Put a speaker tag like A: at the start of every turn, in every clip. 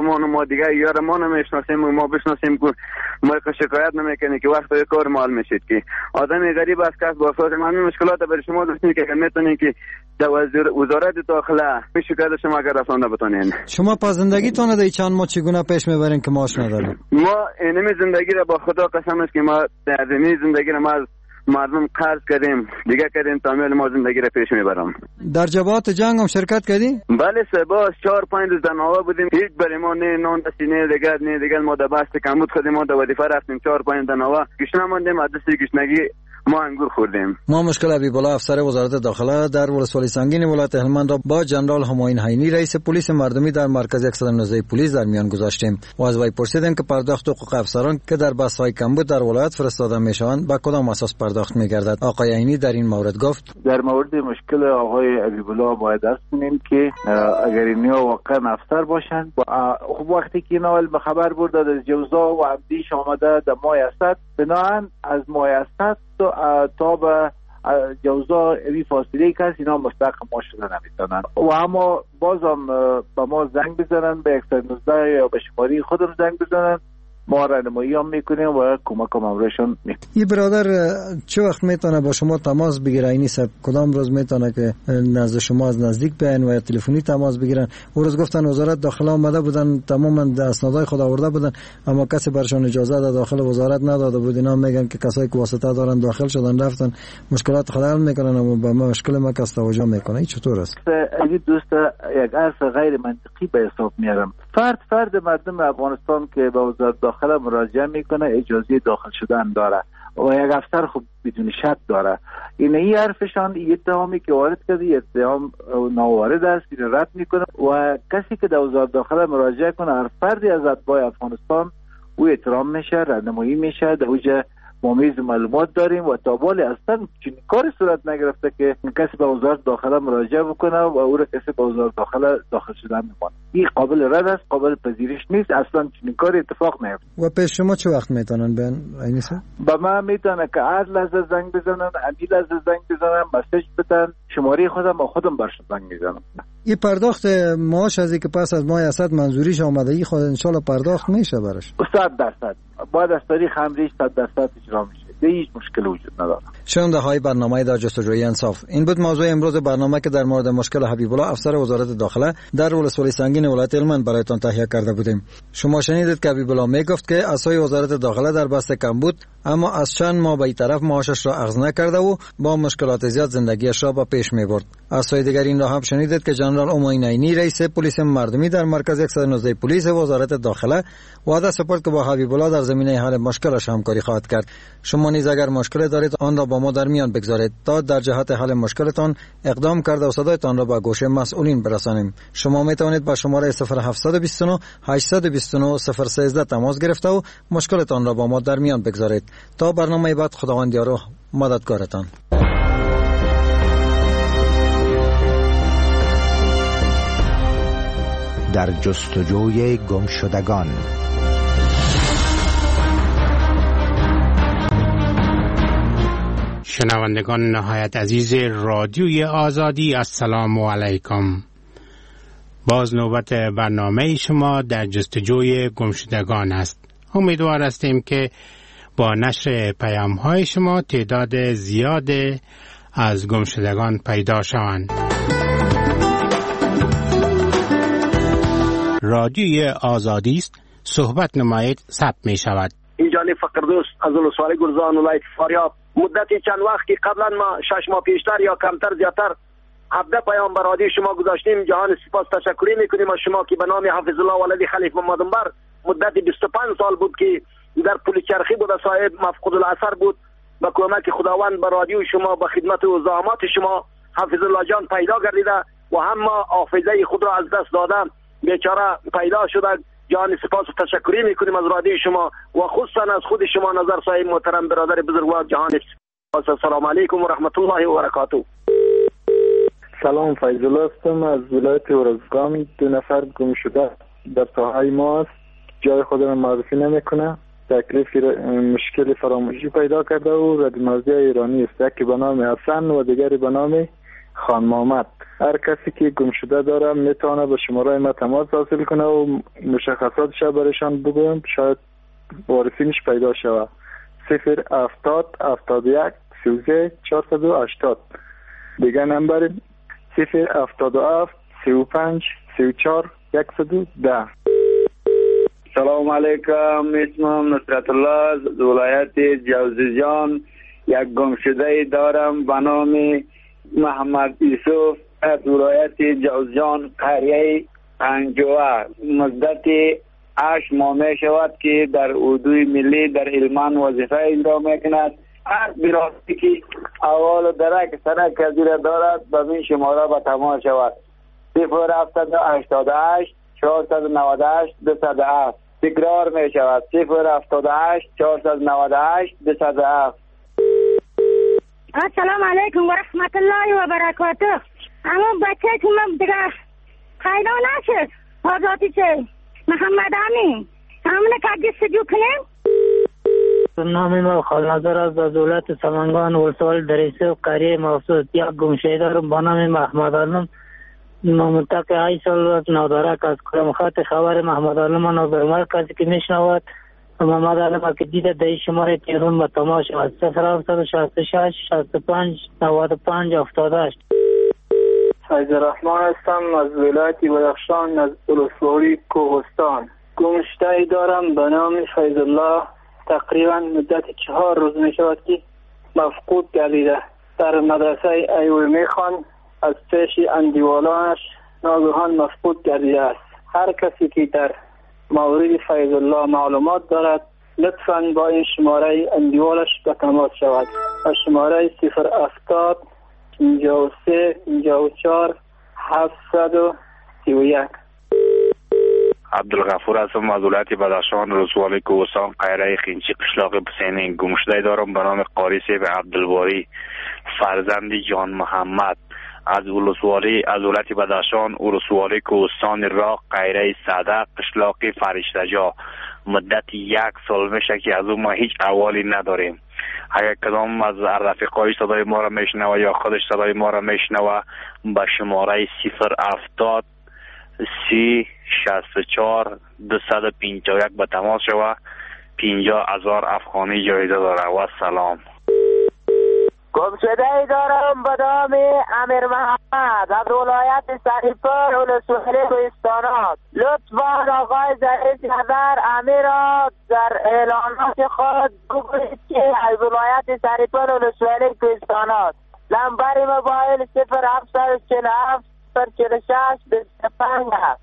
A: ما دیگه یار ما نمیشناسیم و ما بشناسیم که ما شکایت نمیکنیم که وقت کار مال میشید که آدم غریب از کس با اساس همین مشکلات برای شما داشتیم که میتونین که در وزارت داخله می شکایت شما اگر رسانده بتونین.
B: شما پس زندگیتون در چند ماه چگونه پیش میبرین که معاش ندارین؟
A: ما اینمی زندگی را با خدا قسم است که ما در زندگی را ما مردم قرض کردیم دیگه کردیم تا ما زندگی را پیش میبرم.
B: در جبهات جنگ هم شرکت کردی؟
A: بله سباس 4-5 روز دنوا بودیم، هیچ برای ما نه نان دستی نه دیگر ما در بست کمبود خودیم ما در وظیفه رفتیم 4-5 دنوا گشنه ماندیم از دستی گشنگی ما انگور خوردیم.
B: ما مشکل حبیب الله افسر وزارت داخله در ولسوالی سنگین ولایت هلمند را با جنرال همایون حینی رئیس پلیس مردمی در مرکز 119 پلیس در میان گذاشتیم و از وی پرسیدیم که پرداخت حقوق افسران که در بست‌های کمبود در ولایت فرستاده میشوند به کدام اساس پرداخت میگردد. آقای حینی در این مورد گفت
C: در مورد مشکل آقای حبیب الله باید درس کنیم که اگر اینها واقعا افسر باشند خب وقتی که اینا به خبر برد از جوزا و عبدیش آمده در ماه اسد بناهن از ماه اسد تا به جوزا اوی فاصله کس اینا مستحق ما شده نمیتونن و اما بازم به ما زنگ بزنن به 119 یا به شماره خودم زنگ بزنن ما راهنمایی هم میکنیم و کمک هم امرشون میکنیم.
B: این برادر چه وقت میتونه با شما تماس بگیره؟ این صاحب کدام روز میتونه که نزد شما از نزدیک بیاین و یا تلفنی تماس بگیرن؟ اون روز گفتن وزارت داخله آمده بودن تماما اسنادای خود آورده بودن اما کسی برشون اجازه در داخل وزارت نداده بود. اینا میگن که کسایی که واسطه دارن داخل شدن رفتن مشکلات خود حل میکنن اما با مشکل ما کس توجه میکنه. این چطور است؟
C: این دوست یک عرض غیر منطقی به حساب میارم. فرد مردم افغانستان که به وزارت داخله مراجعه میکنه اجازه داخل شدن داره و یک افسر خب بدون شک داره. این حرفشان اتهامی که وارد کرده اتهام ناوارد است، این رد میکنه و کسی که در وزارت داخله مراجعه کنه هر فردی از اتباع افغانستان او احترام میشه، راهنمایی میشه. در اوجه ممیز معلومات داریم و تا بالی اصلا چنین کاری صورت نگرفته که کسی به وزارت داخله مراجعه بکنه و او را کسی به وزارت داخله داخل شدن میکنه. این قابل رد است، قابل پذیرش نیست، اصلا چنین کاری اتفاق نیفته.
B: و پیش شما چه وقت میتونن بیان اینسا؟
C: با ما میتونه که هر لحظه زنگ بزنن، امی لحظه زنگ بزنن، مسیج بدن، شماره خودم برشون زنگ میزنم.
B: این پرداخت معاش از که پس از ماه اسد منظوریش آمده ای خود ان شاء الله پرداخت میشه براش
C: 100% بعد از تاریخ امریش 100% اجرا میشه. هیچ مشکل وجود نداره.
B: شنونده های برنامه در جستجوی انصاف، این بود موضوع امروز برنامه که در مورد مشکل حبیب الله افسر وزارت داخله در ولسوالی سنگین ولایت هلمند برایتان تهیه کرده بودیم. شما شنیدید که حبیب الله میگفت که اسای وزارت داخله در بست کم بود اما از چند ماه به طرف معاشش را اخذ نکرده و با مشکلات زیاد زندگیش را به پیش میبرد. اسای دیگر این را هم شنیدید که جنرال همایون حینی رئیس پلیس مردمی در مرکز 119 پلیس وزارت داخله وعده سپرد که با حبیب الله در زمینه حل مشکلش همکاری خواهد کرد. شما نیز اگر مشکل دارید آن را با ما در میان بگذارید تا در جهت حل مشکلتان اقدام کرده و صدایتان را به گوش مسئولین برسانیم. شما می توانید با شماره 0729 829 013 تماس گرفته و مشکلتان را با ما در میان بگذارید. تا برنامه بعد خداوند یار و مددگارتان.
D: در جستجوی گمشدگان.
E: شنوندگان نهایت عزیز رادیوی آزادی، السلام علیکم. باز نوبت برنامه شما در جستجوی گمشدگان است. امیدوار هستیم که با نشر پیام های شما تعداد زیاد از گمشدگان پیدا شوند. رادیوی آزادی است، صحبت نمایید ثبت می شود.
F: اینجانی فقردوست از ولسوالی گرزان ولایت فاریاب. مدتی چند وقت که قبلا ما 6 ماه پیشتر یا کمتر زیادتر 17 پیام بر رادیو شما گذاشتیم. جهان سپاس تشکری میکنیم از شما که به نام حافظ الله ولدی خلیف محمد انبر مدت 25 سال بود که در پل چرخی بود، صاحب مفقود الاثر بود. با کمک خداوند بر رادیو شما با خدمت و زحمات شما حافظ الله جان پیدا گردیده و هم حافظه خود را از دست داده بیچاره پیدا شده. جان سپاس و تشکری میکنیم از رادیو شما و خصوصا از خود شما نظر صاحب محترم برادر بزرگوار. جهان سپاس. السلام علیکم و رحمت الله و برکاته.
G: سلام، فیض الله هستم از ولایت ورزگان. 2 نفر گم شده در ساحه ما است. جای خود را معرفی نمیکنه. تکلیف مشکل فراموشی پیدا کرده و رد مرزی ایرانی است. یکی به نام حسن و دیگری به نام خان محمد. هر کسی که گم شده داره میتونه به شماره ما تماس حاصل کنه و مشخصاتش برایشان بگویم، شاید وارثینش پیدا شود. 070 71 33 480. دیگه نمبر 077 35 34 110.
A: سلام علیکم، اسمم نصرت الله از ولایت جوزجان. یک گمشده دارم به نام محمد یوسف از ولایت جوزجان، قریه پنجوه. مدت 8 ماه می شود که در اردوی ملی در علمان وظیفه اجرا میکند. هر براستی که اول درک سنک کذیره دارد به این شماره به تماس شود. 078 498 207. تکرار می شود 078 498 207.
H: السلام علیکم و رحمت الله و برکاته. اما بچه که من دیگه پیدا نشد، آزادی چه محمد امین همونه که جستجو کنیم.
I: نام ما خالنظر از دولت سمنگان ولسوال دریسه و قریه مخصوص. یک گمشده دارم با نام محمد علم. منطقه 8 سال نادرک از کلم خط خبر محمد علم نادرمال کسی که میشنود محمد علم که دیده در شماره تلفن با تماس شود 0766 65 95 78.
G: فیض الرحمن هستم از ولایت بدخشان از ولسوالی کوهستان. گمشده دارم به نام فیض الله. تقریبا مدت 4 روز می شود که مفقود گردیده. در مدرسه ایوه میخوان، از پیش اندیوالانش ناگهان مفقود گردیده است. هر کسی که در مورد فیض الله معلومات دارد لطفاً با این شماره اندیوالش به تماس شود. از شماره 070 53 54 731.
J: عبدالغفور هستم از ولایت بدخشان ولسوالی کوهستان قریه خینچی قشلاق بسینین. گمشده دارم به نام قاری سیف عبدالباری فرزند جان محمد از ولایت بدخشان ولسوالی کوهستان راق قریه صدق قشلاق فرشتجا. مدت 1 سال میشه که از اون ما هیچ احوالی نداریم. اگر کدام از رفیقای صدای ما را میشنوه یا خودش صدای ما را میشنوه به شماره 070 30 64 251 به تماس شوه. 50,000 افغانی جایزه داره. و سلام.
K: گمشده دارم به نام امیر محمد از ولایت سریپور ولسوالی کوهستانات. لطفا آقای ظریف نظر امیر را در اعلانات خود بگویید که از ولایت سریپور ولسوالی کوهستانات. نمبر موبایل 0747 46 25 هست.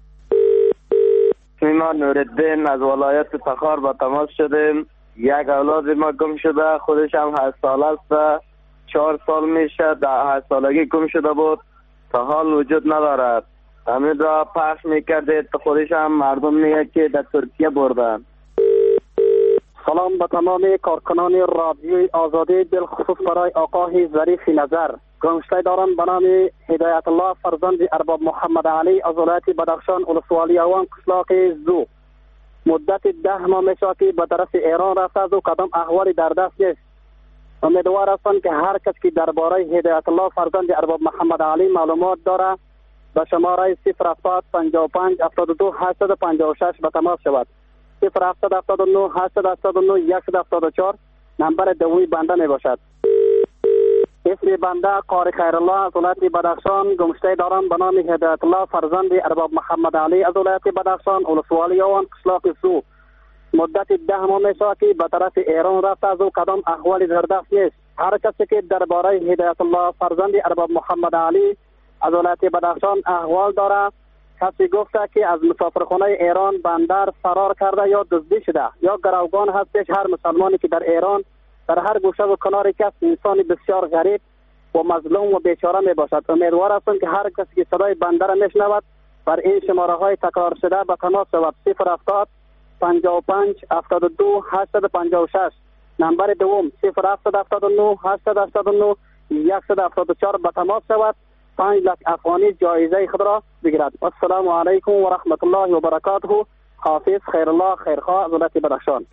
A: ما نوردین از ولایت تخار با تماس شدیم. یک اولاد ما گم شده، خودش هم 8 ساله است. 4 سال میشه در 8 سالگی گم شده بود، تا حال وجود ندارد. همین را پخش میکردید، خودش هم مردم میگه که در ترکیه بردن.
L: سلام به تمام کارکنان رادیوی آزادی، بالخصوص برای آقای ظریف نظر. گمشده دارم به نام هدایت الله فرزند ارباب محمد علی از ولایت بدخشان ولسوالی اوان قشلاق زو. مدت 10 ماه میشه که به طرف ایران رفته و کدام احوالی در دست نیست. امیدوار هستم که هر کس که درباره هدایت الله فرزند ارباب محمد علی معلومات داره به شماره 070 55 72 856 به تماس شود. 070 79 889 174 نمبر دومی بنده می باشد. اسم بنده قاری خیرالله از ولایت بدخشان. گمشده دارم به نام هدایت الله فرزند ارباب محمد علی از ولایت بدخشان ولسوالی اوان قشلاق زو. مدت 10 ماه میشه که به طرف ایران رفته از او کدام احوالی در دست نیست. هر کسی که درباره هدایت الله فرزند ارباب محمد علی از ولایت بدخشان احوال داره، کسی گفته که از مسافرخانه ایران بندر فرار کرده یا دزدی شده یا گروگان هستش. هر مسلمانی که در ایران در هر گوشه و کناری کس انسانی بسیار غریب و مظلوم و بیچاره می باشد. امیدوار هستم که هر کسی که صدای بنده را میشنود بر این شماره های تکرار شده به تماس شود. 070 55 72 856 نمبر دوم 0779 889 174 به تماس شود. 5 لک افغانی جایزه خود را بگیرد. السلام علیکم و رحمت الله و برکاته. حافظ خیرالله خیرخواه از ولایت بدخشان.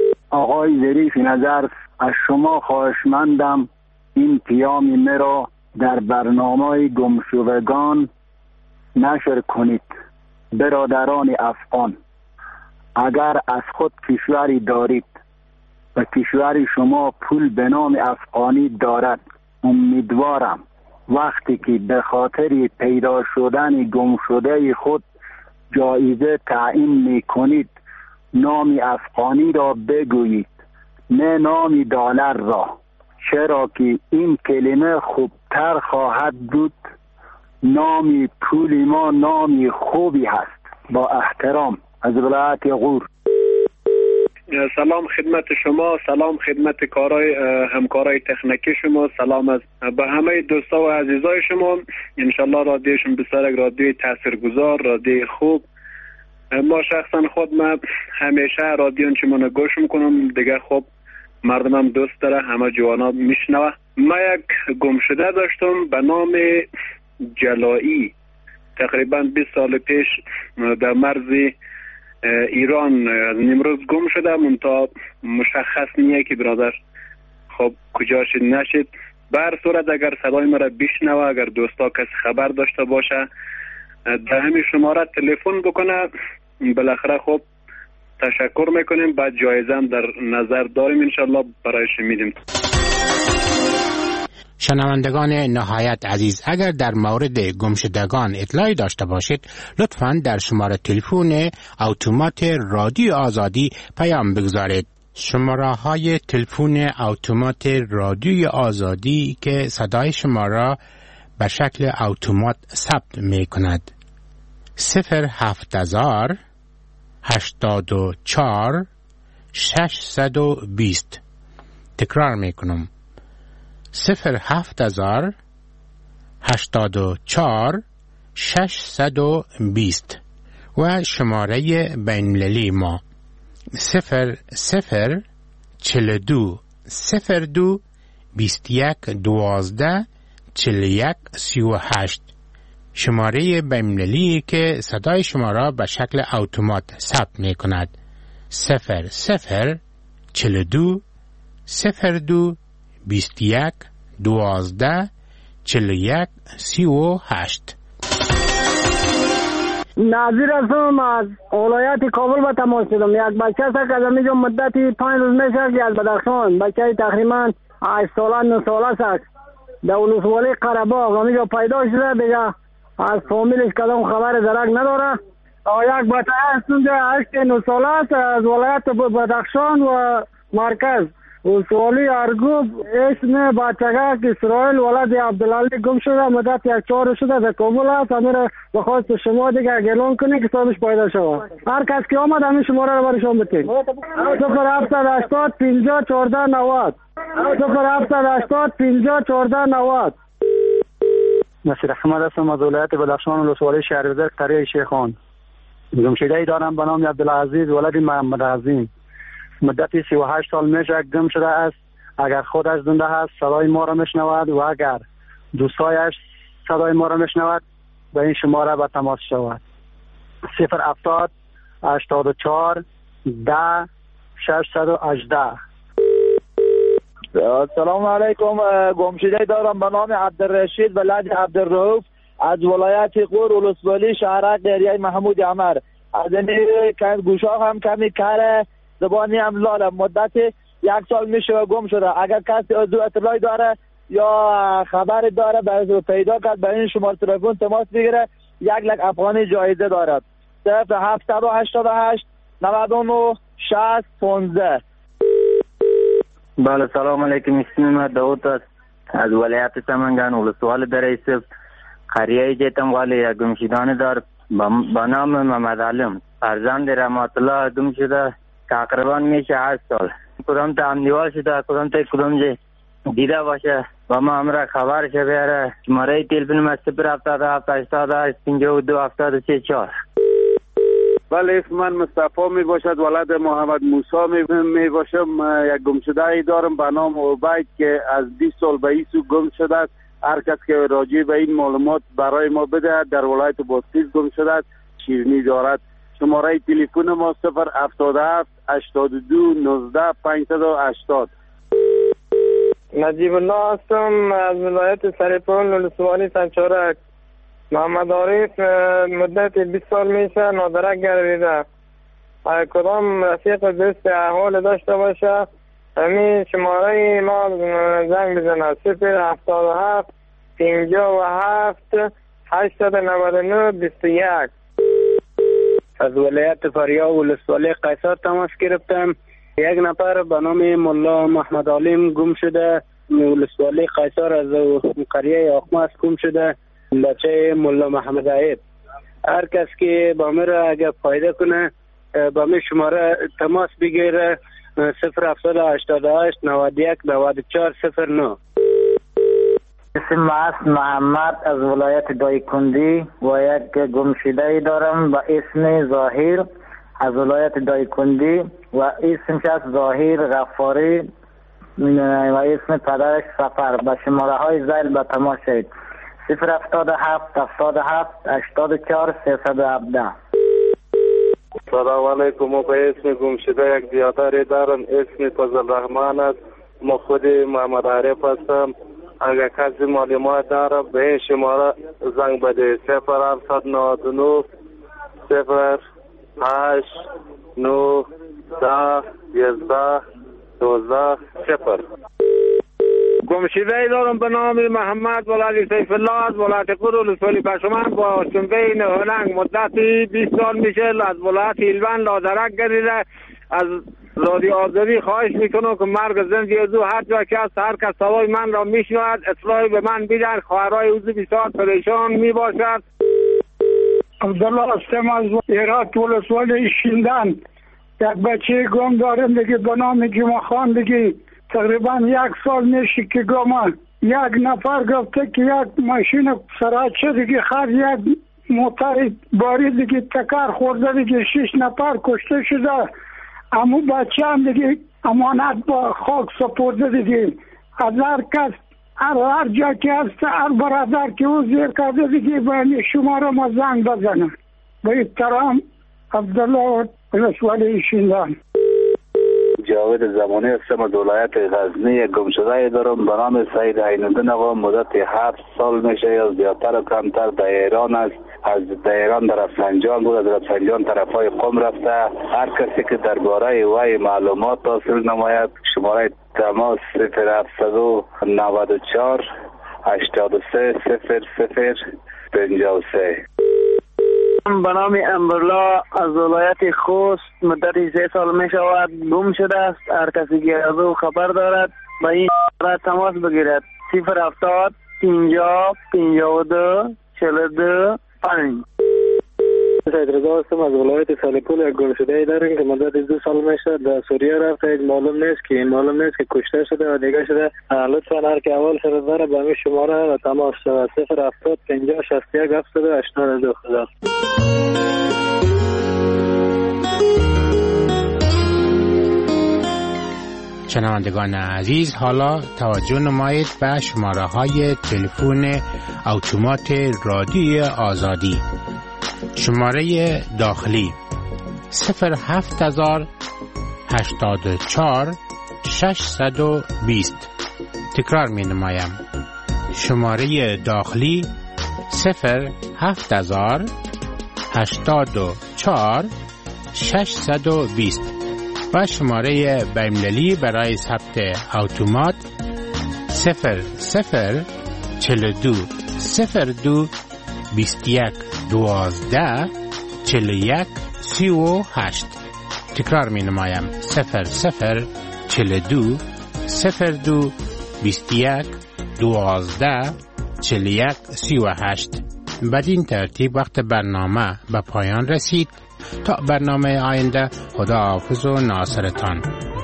M: آقای ظریف نظر، از شما خواهشمندم این پیام مرا
C: در برنامه گمشدگان نشر کنید. برادران افغان، اگر از خود کشوری دارید و کشور شما پول به نام افغانی دارد، امیدوارم وقتی که به خاطر پیدا شدن گمشده خود جایزه تعیین می کنید، نام افغانی را بگویید، نه نام دلار را، چرا که این کلمه خوبتر خواهد بود. نام پول ما نام خوبی هست. با احترام، از ولایت غور.
M: سلام خدمت شما، سلام خدمت همکارای تکنیکی شما، سلام از به همه دوستا و عزیزای شما. انشالله رادیوشون بسیار یک رادیوی تاثیرگذار، رادیوی خوب. ما شخصا خود من همیشه رادیو چمون گوش میکنم دیگه. خب مردمم دوست داره، همه جوانا میشنوه. ما یک گمشده داشتم به نام جلایی، تقریبا 20 سال پیش در مرز ایران از نیمروز گم شده، منتها مشخص نیه که برادر خب کجا شد نشد. بر صورت اگر صدای مرا بشنوه، اگر دوستا کسی خبر داشته باشه در همین شماره تلفن بکنه، بالاخره خب تشکر میکنیم. بعد جایزه هم در نظر داریم، انشالله برایش میدیم.
E: شنوندگان نهایت عزیز، اگر در مورد گمشدگان اطلاعی داشته باشید لطفاً در شماره تلفن اتومات رادیو آزادی پیام بگذارید. شماره های تلفن اتومات رادیو آزادی که صدای شما را به شکل اتومات ثبت می کند: 07000 84 620. تکرار می کنم: 07000 84 620 و شماره بین‌المللی ما 00 42 02 21 12 41 38. شماره بین‌المللی که صدای شما را به شکل اتومات ثبت می کند: 00 42 02 21 12 41 38.
N: ناظر هستم از ولایت کابل به تماس شدم. یک بچه است که از اینجا مدتی 5 روز میشه که از بدخشان، بچه تقریبا 8 ساله 9 ساله است، در ولسوالی قره‌باغ اینجا پیدا شده. دیگه از فامیلش کدام خبر درک نداره. یک بچه است اونجا 8 9 ساله است از ولایت بدخشان و مرکز ولسوالی ارگوب. اسم بچگاه اسرائیل ولد عبدالعلی گم شده، مدت 1-4 شده در کابل است. امیر بخواست شما دیگه اعلام کنید که صاحبش پیدا شود. هر کس که آمد همین شماره رو برشون بتید: 0780 50 14 90 0780 50 14 90.
O: نصیر احمد هستم از ولایت بدخشان ولسوالی شهرزر قریه شیخان. گمشده‌ای دارم به نام عبدالعزیز ولد محمد عظیم. مدتی 38 سال میشه گم شده است. اگر خودش زنده است صدای ما را میشنود و اگر دوستایش صدای ما را میشنود به این شماره به تماس شود: 070 84 10 618.
P: سلام علیکم. گمشده دارم به نام عبدالرشید ولد عبدالرؤوف از ولایت غور ولسوالی شهرک دریای محمود عمر. از این گوشا هم کمی کار زبانی هم لالم. مدت 1 سال میشه گم شده. اگر کسی از اطلاعی داره یا خبر داره برای پیدا کرد به این شماره تلفن تماس بگیره. 1 لک افغانی جایزه دارد. 0788 99 60 15.
Q: بله سلام علیکم. اسم من داود است از ولایت سمنگان ولسوالی دره سفت قریه جیتم والی. یک گمشدگان دار به نام محمد علم فرزند رحمت الله گم شده تقریبا میشه 8 سال. کدام تا امنیوال شده، کدام تا کدام جه دیده باشه و ما همراه خبر شه بیاره. شماره تلفن ما 077 88 52 73 4.
A: بله اسم من مصطفی می باشد ولد محمد موسی می باشم. یک گمشده ای دارم به نام عبید که از 20 سال به این سو گم شده است. هر کس که راجع به این معلومات برای ما بده. در ولایت بادغیس گم شده است، شیرینی دارد. شماره تلفن ما 077 82 19 580.
R: نجیب الله هستم از ولایت سرپل ولسوالی سنچارک. محمد عارف مدت 20 سال میشه نادرک گردیده. کدام رفیق دوست احوال داشته باشه همین شماره ما زنگ بزنه 077 57 899 21.
L: از ولایت فاریاب ولسوالی قیصر تماس گرفتم. یک نفر به نام ملا محمد علیم گم شده. ولسوالی قیصر از قریه آخماس گم شده. بچه ملا محمد عید. هر کس که با من را اگر فایده کنه با من شماره تماس بگیره 0788 91 94 09.
I: اسم است محمد از ولایت دایکندی و یک گمشده دارم با اسم ظاهر از ولایت دایکندی و اسمش از ظاهر غفاری و اسم پدرش سفر. با شماره های زیل به تماس شید 077 77 84 317.
S: سلام علیکم. و به اسم گمشده یک زیاداری دارم. اسم فضل رحمان است. ما خود محمد عارف هستم. اگر کسی معلومات داره به این شماره زنگ بده 0799 08 9 10 11 12 0.
R: گمشده دارم به نام محمد ولایت سیف الله از ولایت قور ولسوالی پشمان با شنبه نهلنگ مدتی 20 سال میشه از ولایت هلوند لادرک گردیده. از رادیو آزادی خواهش میکنم که مرگ زندگی از او هر جا که هست هر کس صدای من را میشنود اطلاعی به من بیدن. خواهرای اوزی بسیار پریشان میباشد.
T: عبدالله هستم از عراق ولسوالی شیندن. یک بچه گم دارم دیگه به نام جمعه خان دیگه تقریبا 1 سال میشه که گم. یک نفر گفته که یک ماشین سراچه دیگه خرد یک موتر باری دیگه تکر خورده دیگه 6 نفر کشته شده. اما بچه هم دیگه امانت با خاک سپرده دیگه. از هر کس هر جا که هست هر برادر که او زیر کرده دیگه به شما را ما زنگ بزنه. به احترام عبدالله ولسوالی شیندن.
S: جاوید زمانی هستم از ولایت غزنی. گمشده دارم به نام سید عینالدین آقا. مدت 7 سال میشه یا زیادتر و کمتر در ایران است. از ایران در رفسنجان بود. از رفسنجان طرفای قم رفته. هر کسی که درباره وی معلومات حاصل نماید شماره تماس 0794 83 00 53.
L: به نام امرالله از ولایت خوست مدت 3 سال می شود گم شده است. هر کسی که از او خبر دارد با این شماره تماس بگیرد 070 50 52 42 5.
U: سید رضا هستم از ولایت سرپل. یک گمشده داریم که مدت 2 سال میشه در سوریه رفته. معلوم نیست که کشته شده و دیگه شده. لطفا هر که اول شده داره به همین شماره تماس شود 070 50 61 82 خدا.
E: شنوندگان عزیز، حالا توجه نمایید به شماره های تلفن اتومات رادیوی آزادی. شماره داخلی 07000 84 620. تکرار می نمایم. شماره داخلی 07000 84 620 و شماره بین‌المللی برای ثبت اتومات 0042 02 21 12 41 38. تکرار می نمایم 0042 02 21 12 41 38. بدین ترتیب وقت برنامه به پایان رسید. تا برنامه آینده، خدا حافظ و ناصرتان.